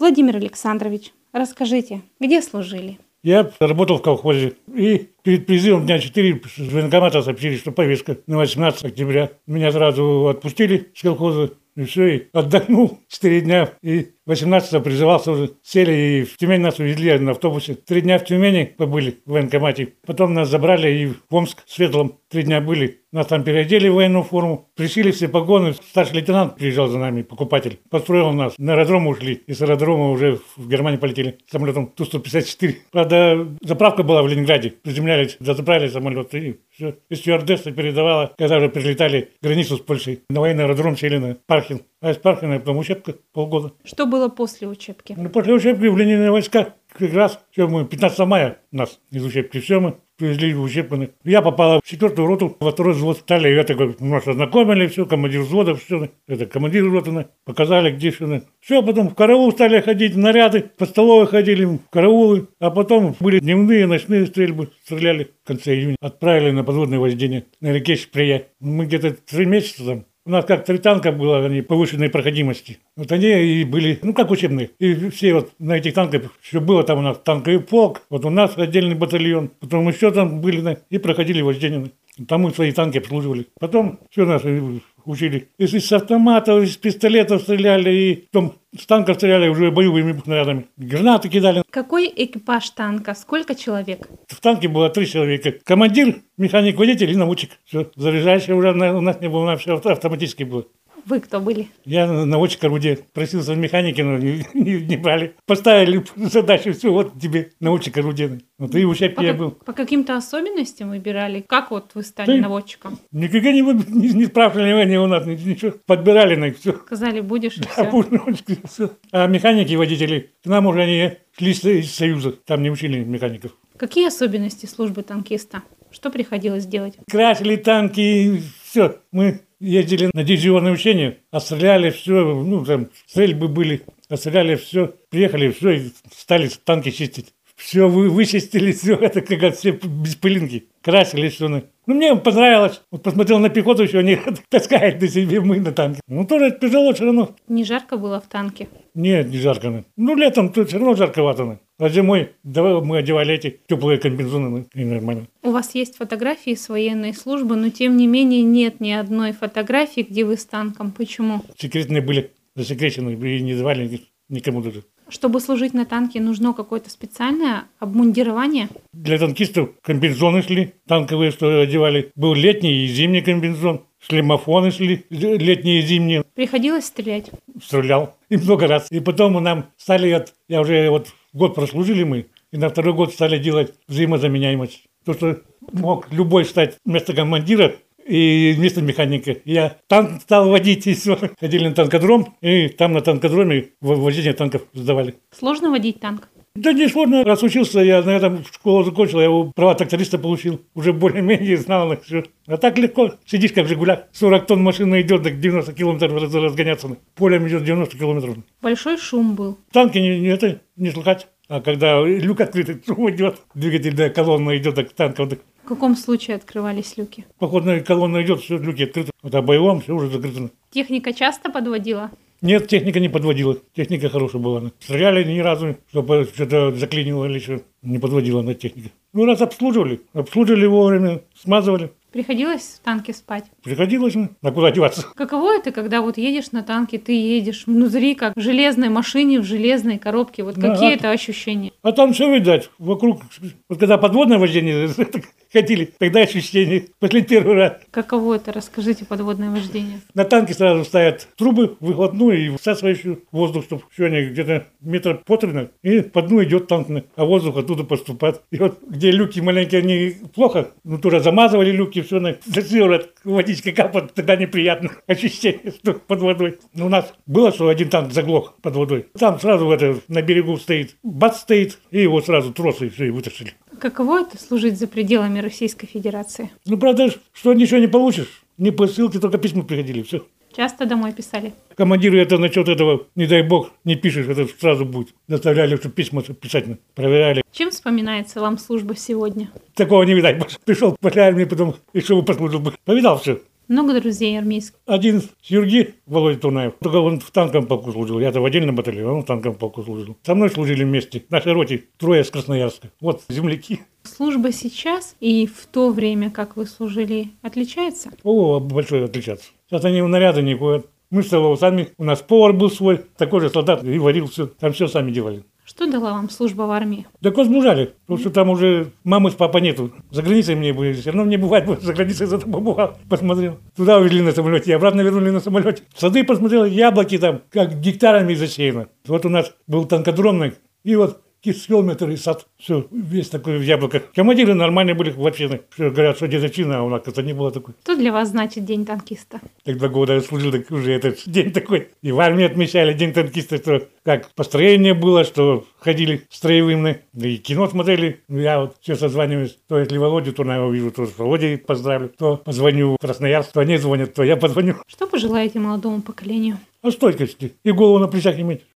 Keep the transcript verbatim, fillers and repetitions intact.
Владимир Александрович, расскажите, где служили? Я работал в колхозе, и перед призывом дня четыре с военкомата сообщили, что повестка на восемнадцатое октября. Меня сразу отпустили с колхоза, и все, и отдохнул четыре дня, и восемнадцатого призывался уже. Сели, и в Тюмень нас увезли на автобусе. Три дня в Тюмени побыли в военкомате, потом нас забрали и в Омск, в Светлом, три дня были. Нас там переодели в военную форму, пришили все погоны. Старший лейтенант приезжал за нами, покупатель. Построил нас. На аэродром ушли. И с аэродрома уже в Германию полетели самолетом Ту сто пятьдесят четыре. Правда, заправка была в Ленинграде. Приземлялись, заправили самолет, и все. И стюардесса передавала, когда уже перелетали границу с Польшей. На военный аэродром сели на Пархин. А из Пархина потом учебка полгода. Что было после учебки? Ну, после учебки в линейные войска. Как раз все мы пятнадцатого мая нас из учебки все мы привезли в учебку. Я попала в четвертую роту, во второй взвод стали, я такой, нас ознакомили, все, командир взвода, все, это командир роты, показали, где все. Все, потом в караул стали ходить, в наряды, по столовой ходили, в караулы, а потом были дневные, ночные стрельбы, стреляли в конце июня. Отправили на подводное вождение на реке Шприя. Мы где-то три месяца там. У нас как три танка было, они повышенной проходимости. Вот они и были, ну как учебные. И все вот на этих танках, еще было там у нас танковый полк, вот у нас отдельный батальон. Потом еще там были и проходили вождение. Там мы свои танки обслуживали. Потом все нас учили. И с автоматов, из пистолетов стреляли, и потом с танков стреляли уже боевыми снарядами. Гранаты кидали. Какой экипаж танка? Сколько человек? В танке было три человека. Командир, механик-водитель и наводчик. Все. Заряжающий уже у нас не было, у нас все автоматически было. Вы кто были? Я наводчик орудия. Просился в механике, но не, не, не брали. Поставили задачу, все, вот тебе наводчик орудия. Вот и в учебке по я как, был. По каким-то особенностям выбирали? Как вот вы стали Да, наводчиком? Никогда не, не, не спрашивали они у нас, ничего. Подбирали на все. Сказали, будешь и А, все. все. А механики и водители, к нам уже они шли из Союза. Там не учили механиков. Какие особенности службы танкиста? Что приходилось делать? Красили танки, все. Мы ездили на дивизионные учения, отстреляли все, ну, там, стрельбы были, отстреляли все, приехали, все, и стали танки чистить. Все вы, вычистили, все, это как все без пылинки. Красили все. Ну, мне понравилось. Вот посмотрел на пехоту, еще они таскают на себе, мы на танке. Ну, тоже тяжело все равно. Не жарко было в танке? Нет, не жарко. Ну, летом тут все равно жарковато. А зимой давай мы одевали эти теплые комбинезоны, и нормально. У вас есть фотографии с военной службы, но тем не менее нет ни одной фотографии, где вы с танком. Почему? Секретные были, засекречены, и не давали никому даже. Чтобы служить на танке, нужно какое-то специальное обмундирование? Для танкистов комбинезоны шли, танковые, что одевали. Был летний и зимний комбинезон. Шлемофоны шли, летние и зимние. Приходилось стрелять? Стрелял. И много раз. И потом мы нам стали, от, я уже вот год прослужили мы, и на второй год стали делать взаимозаменяемость. То, что мог любой стать вместо командира и вместо механика. Я танк стал водить, и все. Ходили на танкодром, и там на танкодроме вождение танков сдавали. Сложно водить танк? Да не сложно. Раз учился, я на этом школу закончил, я его права тракториста получил. Уже более-менее знал их все. А так легко. Сидишь как в «Жигулях». сорок тонн машина идет, так девяносто километров разгоняться. Полем идет девяносто километров. Большой шум был? Танки не, не, это, не слыхать. А когда люк открытый, шум идет, двигатель, да, колонна идет, так танков. Так. В каком случае открывались люки? Походная колонна идет, все, люки открыты. Вот а боевом все уже закрыто. Техника часто подводила? Нет, техника не подводила. Техника хорошая была. Стреляли ни разу, чтобы что-то заклинило или что. Не подводила на технику. Ну, раз обслуживали. Обслуживали вовремя, смазывали. Приходилось в танке спать? Приходилось, ну, а куда деваться? Каково это, когда вот едешь на танке, ты едешь внутри, как в железной машине, в железной коробке? Вот Да, какие а, это ощущения? А там все видать. Вокруг, вот когда подводное вождение ходили, тогда ощущения. После первого раза. Каково это? Расскажите, подводное вождение. На танке сразу ставят трубы, выхлопную и всасывающую воздух, чтобы все они где-то метр по три, и по дну идет танк, а воздух оттуда поступает. И вот где люки маленькие, они плохо, ну тоже замазывали люки, все, на водичка капает, тогда неприятно ощущение, что под водой. Но у нас было, что один танк заглох под водой. Там сразу это, на берегу стоит, бац стоит, и его сразу тросы и все, и вытащили. Каково это служить за пределами Российской Федерации? Ну, правда, что ничего не получишь. Ни посылки, только письма приходили, все. Часто домой писали? Командиру это насчет этого, не дай бог, не пишешь, это сразу будет. Заставляли, что письма писать, проверяли. Чем вспоминается вам служба сегодня? Такого не видать больше. Пришел после армии, потом еще бы послужил бы. Повидал все. Много друзей армейских? Один Сергей Володя Тунаев, только он в танковом полку служил. Я-то в отдельном батальоне, он в танковом полку служил. Со мной служили вместе. В нашей роте трое с Красноярска. Вот земляки. Служба сейчас и в то время, как вы служили, отличается? О, большое отличаться. Сейчас они в наряды не ходят. Мы с того сами, у нас повар был свой, такой же солдат, и варил все. Там все сами делали. Что дала вам служба в армии? Так возмужали, потому что там уже мамы с папой нету. За границей мне были, все равно мне бывает, за границей зато побывал, посмотрел. Туда увезли на самолете, и обратно вернули на самолете. Сады посмотрел, яблоки там, как гектарами засеяно. Вот у нас был танкодром, и вот километр и сад, все, весь такой в яблоках. Командиры нормальные были вообще, все говорят, что дедовщина, а у нас это не было такой. Что для вас значит День танкиста? Так два года я служил, так уже этот день такой. И в армии отмечали День танкиста, что как построение было, что ходили строевыми, да и кино смотрели. Я вот все созваниваюсь, то если Володю, то я его вижу, то с Володей поздравлю, то позвоню в Красноярск, то они звонят, то я позвоню. Что пожелаете молодому поколению? А стойкости и голову на плечах иметь.